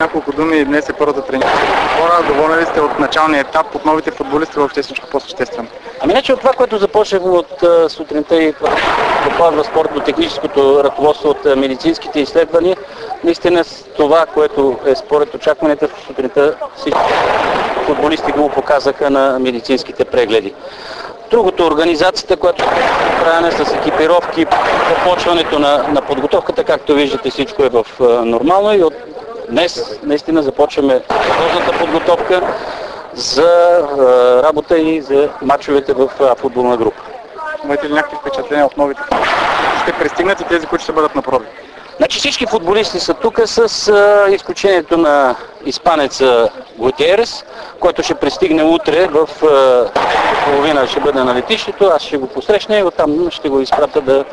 Няколко думи, днес е първата тренировка. Доволни ли сте от началния етап, от новите футболисти, въобще всичко по-съществено? Ами не, че от това, което започнах от сутринта и докладва спортно-техническото ръководство от медицинските изследвания, наистина това, което е според очакванията в сутринта, всички футболисти го показаха на медицинските прегледи. Другото, организацията, която е правена с екипировки, започването на подготовката, както виждате, всичко е в нормално и от днес наистина започваме сериозната подготовка за работа и за мачовете в футболна група. Имате ли някакви впечатления от новите футболисти? Ще пристигнат и тези, които ще бъдат на проби? Значи всички футболисти са тук с изключението на испанеца Гутиерес, който ще пристигне утре в половина, ще бъде на летището, аз ще го посрещна и оттам ще го изпратя да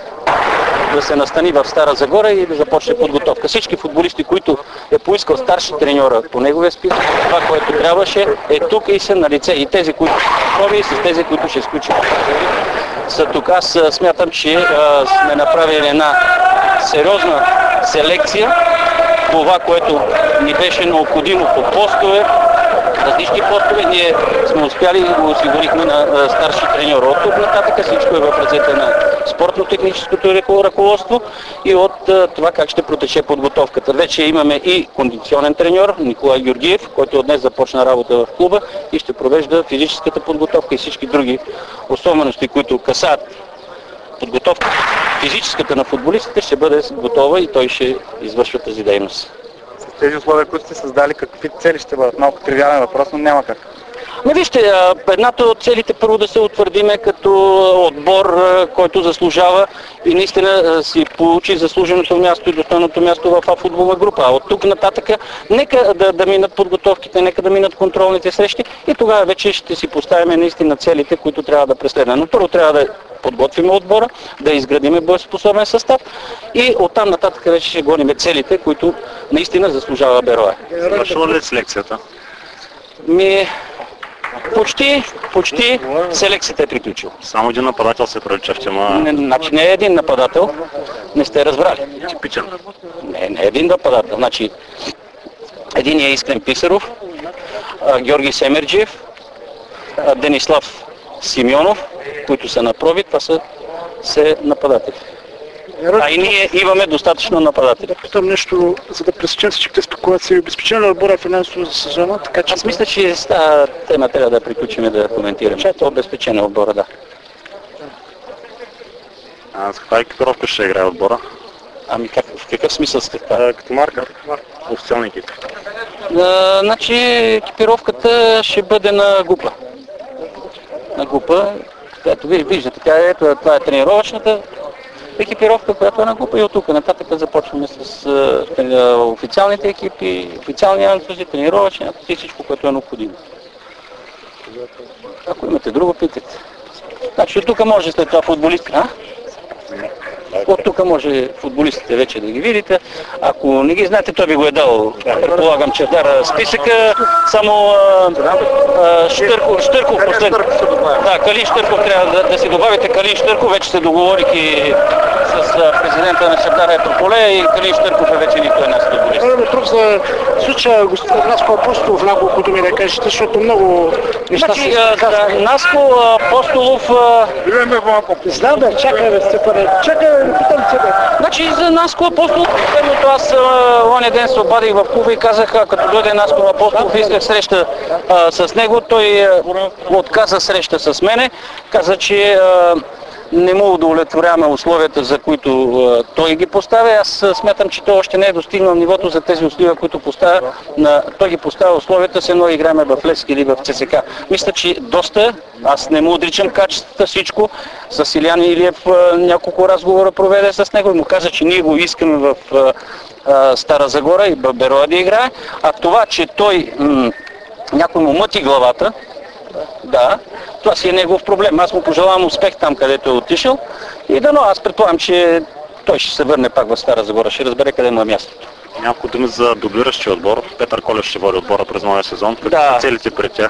се настани в Стара Загора и да започне подготовка. Всички футболисти, които е поискал старши треньора по неговия списък, това, което трябваше, е тук и са на лице. И тези, които са проби, и с тези, които ще изключат, са тук. Аз смятам, че сме направили една сериозна селекция. Това, което ни беше необходимо по постове, различни постове, ние сме успяли и го осигурихме на старши треньор. От тук нататък всичко е в ръцете на спортно-техническото ръководство и от това как ще протече подготовката. Вече имаме и кондиционен треньор Николай Георгиев, който от днес започна работа в клуба и ще провежда физическата подготовка и всички други особености, които касаят подготовка. Физическата на футболистите ще бъде готова и той ще извършва тази дейност. С тези условия, които сте създали, какви цели ще бъдат? Малко тривиален въпрос, но няма как. Не, вижте, едната от целите първо да се утвърдиме като отбор, който заслужава и наистина си получи заслуженото място и достойното място в футболна група. А от тук нататък нека да минат подготовките, нека да минат контролните срещи и тогава вече ще си поставим наистина целите, които трябва да преследваме. Но първо трябва да подготвим отбора, да изградиме боеспособен състав и оттам нататък вече ще гоним целите, които наистина заслужава Берое. Завършила ли селекцията? Почти селекцията е приключила. Само един нападател се привлича в тема. Значи не е един нападател, не сте разбрали. Типичен. Не е един нападател. Значи един е Искрен Писаров, Георги Семерджиев, Денислав Симеонов, които са на проби, това са нападатели. А и ние имаме достатъчно нападатели. Да питам нещо, за да пресечем всичките спекулации. Обезпечен ли отбора финансово за сезона? Така, че... Аз мисля, че с тази тема трябва да приключим да коментираме. Обезпечен е отбора, да. С каква екипировка ще играе отбора? Ами в какъв смисъл с каква? Като марка. Официални екипи. Значи екипировката ще бъде на група. На група. Ето виждате, това е тренировъчната екипировка, която е на група и от тук нататък започваме с официалните екипи, официални анонси, тренировъчни и всичко, което е необходимо. Ако имате друго, питайте. Значи от тук може след това футболисти. От тук може футболистите вече да ги видите. Ако не ги знаете, той ви го е дал, предполагам, че дара списъка. Само Штърков последно. Да, Калин Штърков трябва да си добавите. Калин Штърков вече се договорих и с президента на Чавдар Етрополе и Калин Штърков е вече нито една футболист. Тук за случая господин Наско Апостолов няколко думи да кажете, защото много неща се казват. Наско Апостолов... Знам бе, чакай, питам се бе. Значи за Наско Апостолов, последното аз оня ден се обадих в клуба и казах, като дойде Наско Апостолов, исках среща с него, той отказа среща с мене, каза, че не му удовлетворяваме условията, за които той ги поставя. Аз смятам, че той още не е достигнал нивото за тези условия, които поставя. Той ги поставя условията, с едно играем в Левски или в ЦСКА. Мисля, че доста, аз не му отричам качествата, всичко. С Илиян Илиев няколко разговора проведе с него и му каза, че ние го искаме в Стара Загора и в Берое да играе. А това, че той някой му мъти главата, да, това си е негов проблем. Аз му пожелавам успех там, където е отишъл и дано аз предполагам, че той ще се върне пак в Стара Загора, ще разбере къде му е мястото. Няколко думи за дублиращия отбор. Петър Колев ще води отбора през новия сезон. Какви са целите пред тях?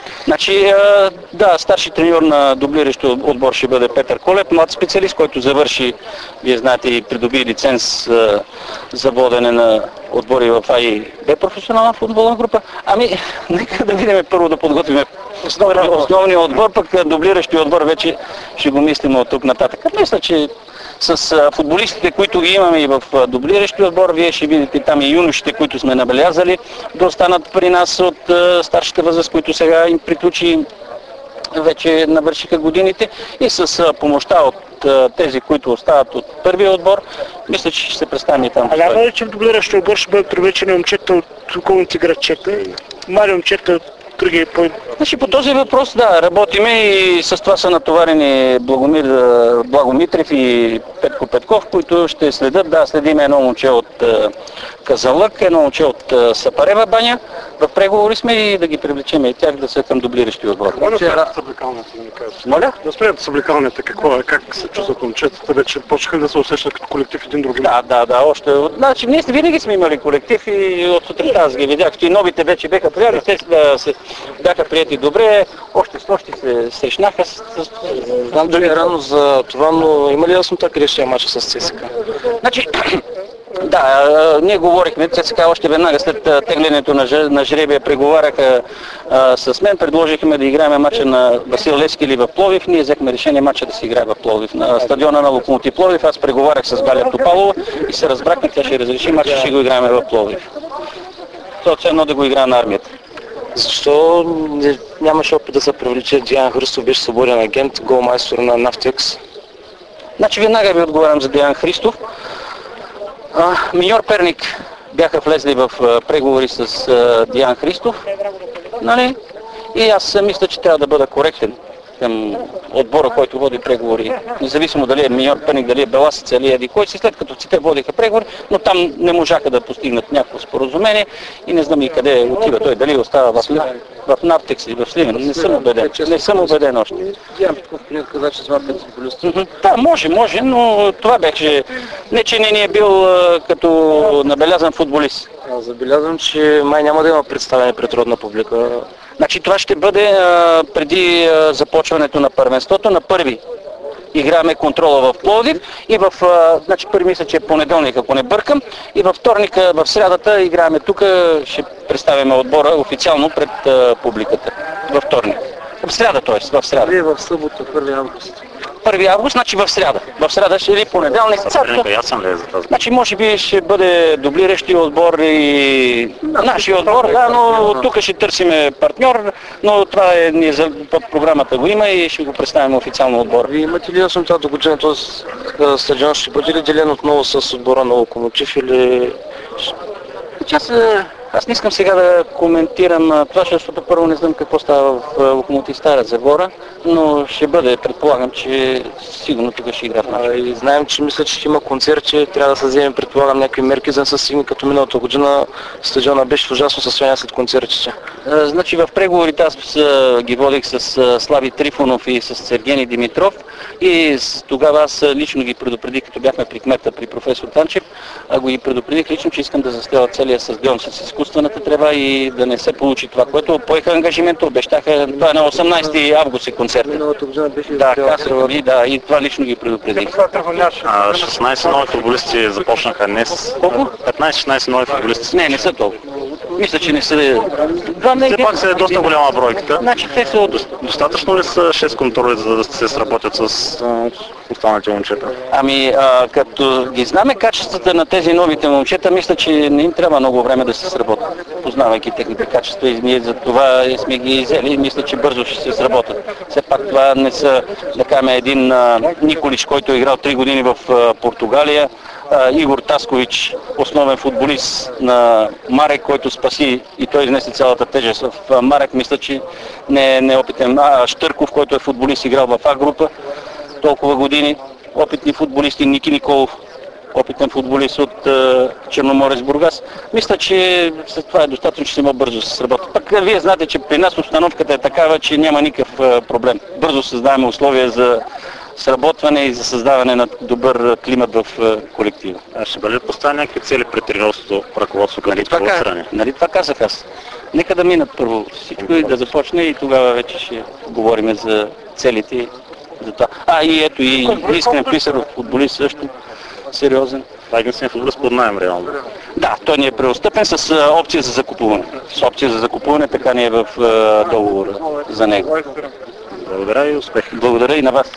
Значи, да, старши треньор на дублиращия отбор ще бъде Петър Колев, млад специалист, който завърши, вие знаете, и придоби лиценз за водене на отбори в А и Б професионална футболна група. Ами, нека да видим първо да подготвим основния отбор, пък дублиращия отбор вече ще го мислим от тук нататък. Мисля, че с футболистите, които ги имаме и в дублиращия отбор, вие ще видите там и юношите, които сме набелязали, да останат при нас от старшата възраст, които сега им приключи, вече навършиха годините, и с помощта от тези, които остават от първия отбор, мисля, че ще се представим и там. А няма ли, че в дублиращия отбор ще бъдат привлечени момчета от околните градчета? Мали момчета, други по... Значи по този въпрос, да, работиме и с това са натоварени Благо Митрев и Петко Петков, които ще следят. Да, следим едно момче от Казанлък, едно момче от Сапарева баня. В преговори сме и да ги привлечем и тях да са към дублиращи отбор. Да спрят съблекалнията, да ми кажеш. Моля? Да спрят съблекалнията, как се чувстват момчетата, вече почнаха да се усещат като колектив един друг. Да, още. Значи ние винаги сме имали колектив и от сутринта аз ги видях. И новите вече бяха приятели, те бяха прияти добре, още с нощи се срещнаха. Знам, че е рано за това, но има ли яснота къде ще е матча с ЦСКА? Значи, да, ние говорихме, ЦСКА още веднага след теглянето на жребия преговаряха с мен, предложихме да играем матча на Васил Левски или в Пловдив. Ние взехме решение матча да се играе в Пловдив, на стадиона на Локомотив Пловдив. Аз преговарях с Галя Топалова и се разбрахме, тя ще разреши матча, ще го играем в Пловдив. Това е едно да го играе на армията. Защо нямаше опит да се привлече Диан Христов, беше свободен агент, голмайстор на Нафтекс? Значи веднага ви отговарям за Диан Христов. Миньор Перник бяха влезли в преговори с Диан Христов, нали? И аз мисля, че трябва да бъда коректен към отбора, който води преговори, независимо дали е Миньор Перник, дали е Беласица или еди кой си, след като те водиха преговори, но там не можаха да постигнат някакво споразумение и не знам и къде отива той, дали остава в Нафтекс или в Сливен. Не съм убеден още. Диан Петков каза, че сме футболист. Да, може, но това беше, не че не ни е бил като набелязан футболист. Аз забелязвам, че май няма да има представяне пред родна публика. Значи това ще бъде преди започването на първенството. На първи играме контрола в Пловдив и значи първи мисля, че е понеделник, ако не бъркам, и във вторника, в срядата играем тук, ще представяме отбора официално пред публиката. Във вторник. В сряда, т.е. в сряда. Вие в събота, 1 август. 1 август, значи в сряда. В сряда ще или понеделник. Съперника ясен ли е за тази? Значи може би ще бъде дублиращия отбор и нашия отбор, да, но тук ще търсиме партньор, но това е, ние под програмата го има и ще го представим официално отбор. Вие имате ли яснота до година този стадион ще бъде ли делен отново с отбора на Локомотив или... Аз не искам сега да коментирам това, защото първо не знам какво става в Локомотив Стара Загора, но ще бъде, предполагам, че сигурно тук ще играят наши. И знаем, че мисля, че ще има концерт, че трябва да се вземе, предполагам, някакви мерки, за да се стигне като миналата година. Стадиона беше в ужасно състояние след концертите. Значи в преговорите аз ги водих с Слави Трифонов и с Сергей Димитров и тогава аз лично ги предупредих, като бяхме при кмета, при професор Танчев, го ги предупредих лично, че искам да застеля целия стадион с изкуствената трева и да не се получи това, което поеха ангажимент, обещаха, това на 18 август е концерта. Миналата година беше и това лично ги предупредих. 16 нови футболисти започнаха днес. Колко? 15-16 нови футболисти. Не са толкова. Мисля, че не са... Все пак са доста голяма бройката. Значи те са от... Достатъчно ли са 6 контроли, за да се сработят с останалите момчета? Ами, като ги знаме качествата на тези новите момчета, мисля, че не им трябва много време да се сработят, познавайки техните качества и ние за това сме ги взели и мисля, че бързо ще се сработят. Все пак това не са, да кажем, един Николич, който е играл 3 години в Португалия, Игор Таскович, основен футболист на Марек, който спаси и той изнесе цялата тежест в Марек, мисля, че не е опитен. Штърков, който е футболист, играл в А-група толкова години, опитни футболисти, Ники Николов, опитен футболист от Черноморец Бургас. Мисля, че след това е достатъчно, че има бързо се сработи. Пък вие знаете, че при нас обстановката е такава, че няма никакъв проблем. Бързо създаваме условия за сработване и за създаване на добър климат в колектива. А ще бъде поставени някакви цели пред тренерското ръководство като страни? Нали това казах аз. Нека да минат първо всичко и да започне и тогава вече ще говорим за целите. За това. И ето и Искрен Писаров, футболист също сериозен. Това е единствен футболист под наем реално. Да, той ни е преотстъпен с опция за закупуване. С опция за закупуване, така ни е в договора за него. Благодаря и успех. Благодаря и на вас.